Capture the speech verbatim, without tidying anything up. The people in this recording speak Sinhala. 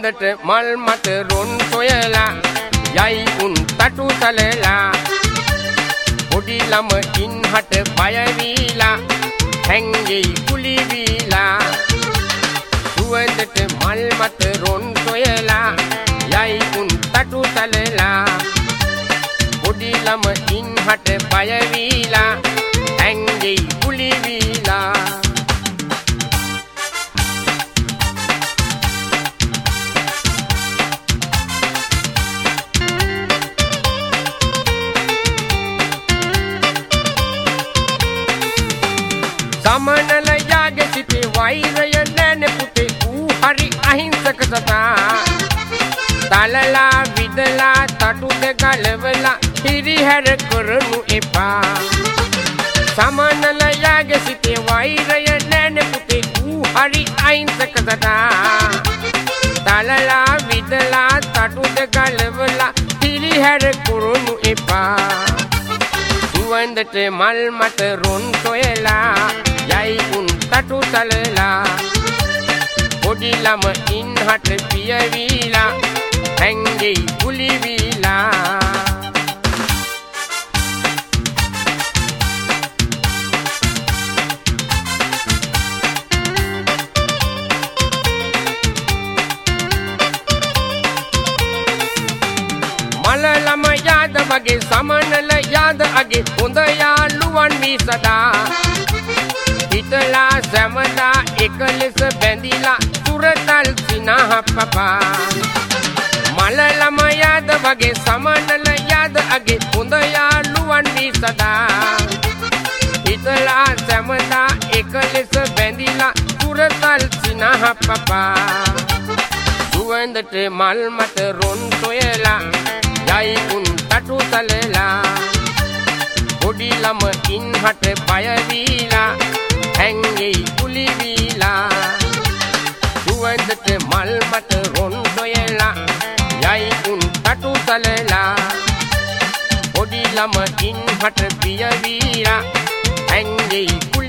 සුවඳට මල් මත රොන් සොයලා යයි උන් තටු සලලා පොඩි ළමකින් හට බය වීලා හැංගෙයි කුලි වීලා සුවඳට මල් මත රොන් සොයලා යයි උන් තටු සලලා පොඩි ළමකින් හට බය වීලා හැංගෙයි කුලි වීලා සමනල යාගේ සිටි වෛරය නැන පුතේ ඌ හරි අහිංසක සතා තලලා විදලා තටු දෙක ගලවලා හිරිහැර කරනු එපා සමනල යාගේ සිටි වෛරය නැන පුතේ ඌ හරි අහිංසක සතා තලලා විදලා තටු දෙක ගලවලා හිරිහැර කරනු එපා සුවඳට මල් මත රොන් සොයලා යයි උන් තටු සලලා පොඩි ළමයින් හට පිය වීලා හැංගෙයි කුලි වීලා මල ළමයාද වගේ සමනල යාද අගේ හොඳ යාළුවන් වී සදා හිතලා සැමදා එක ලෙස බැඳිලා සුරතල් සිනහ පපා මල ළමයාද වගේ සමනල යාද අගේ හොඳ යාළුවන් වී සදා හිතලා සැමදා එක ලෙස බැඳිලා සුරතල් සිනහ පපා සුවඳට මල් මත රොන් සොයලා යයි උන් තටු සලලා පොඩි ළමයින් හට බය වීලා හැංගෙයි කුලි වීලා සුවඳට මල් මත රොන් සොයලා යයි උන් තටු සලලා පොඩි ළමයින් හට පිය වීලා හැංගෙයි